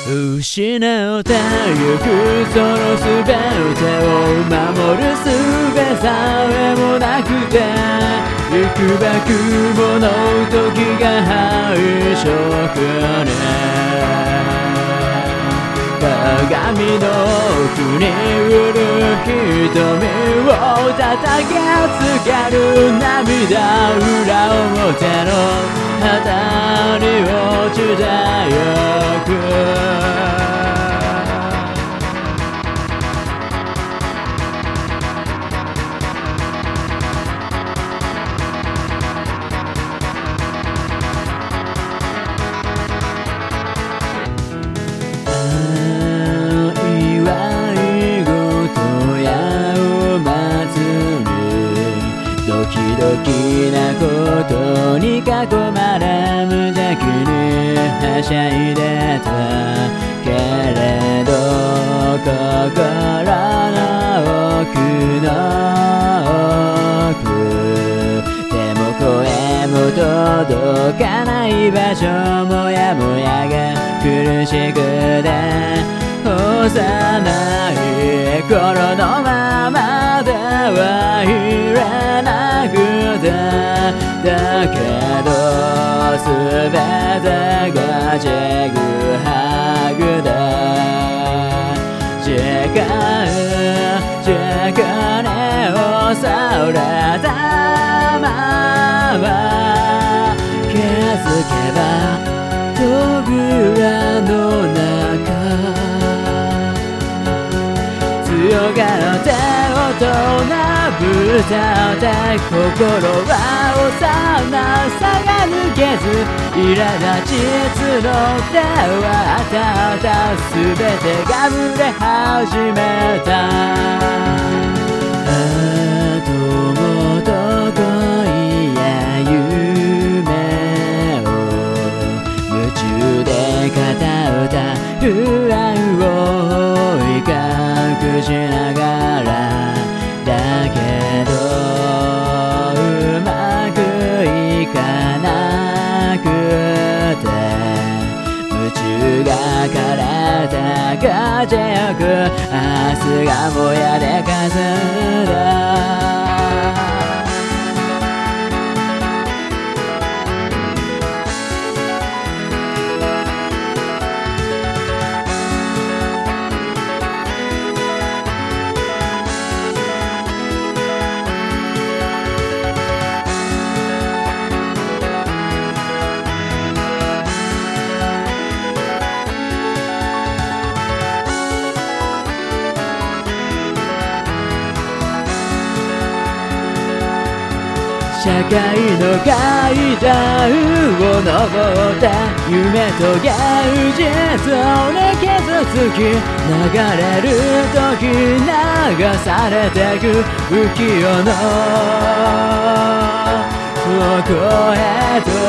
失ったゆくそのすべてを守るすべさえもなくていくばくもの時が配色ね鏡の奥にうる瞳を叩きつける涙裏表の旗に落ちた欲ドキドキなことに囲まれ無邪気にはしゃいでたけれど心の奥の奥でも声も届かない場所もやもやが苦しくて幼い頃のままではいらなくてだけどすべてがちぐはぐだ時間をされたまま気づけば扉の中強がって大人ぶたって心は幼さが抜けず苛立ち募ってはたた全てがぶれ始めた友と恋や夢を夢中で片歌不安を追い隠しながらだけどうまくいかなくて夢中が体が強く明日がもやでかすんだ社会の階段を登った夢と現実を傷つき流れる時流されてく浮世の底へと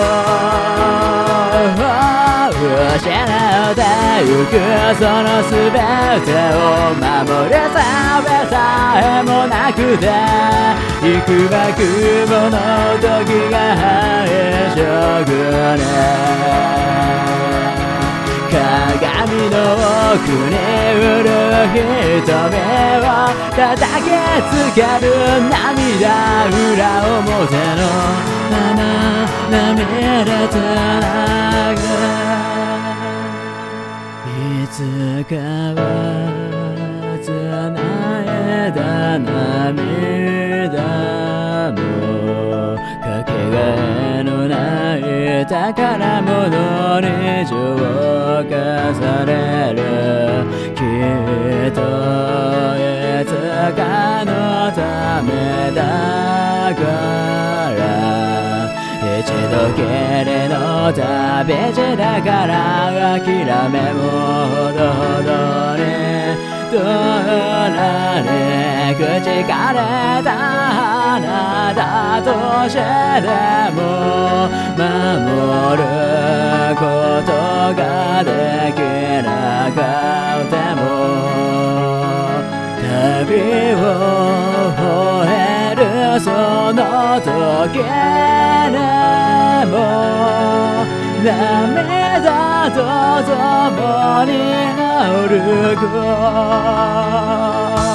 失ってゆくそのすべてを守るさえもなくていくばくもの時が配色ね鏡の奥にうる瞳を叩きつける涙裏表のまま涙つなぐいつかは繋いだ涙もかけがえのない宝物に浄化されるきっといつかのためだから一度きりの旅路だから諦めもほどほどに取られ口かれた花だとしても守ることができなかったも旅を終えるその時でも涙と共に歩こう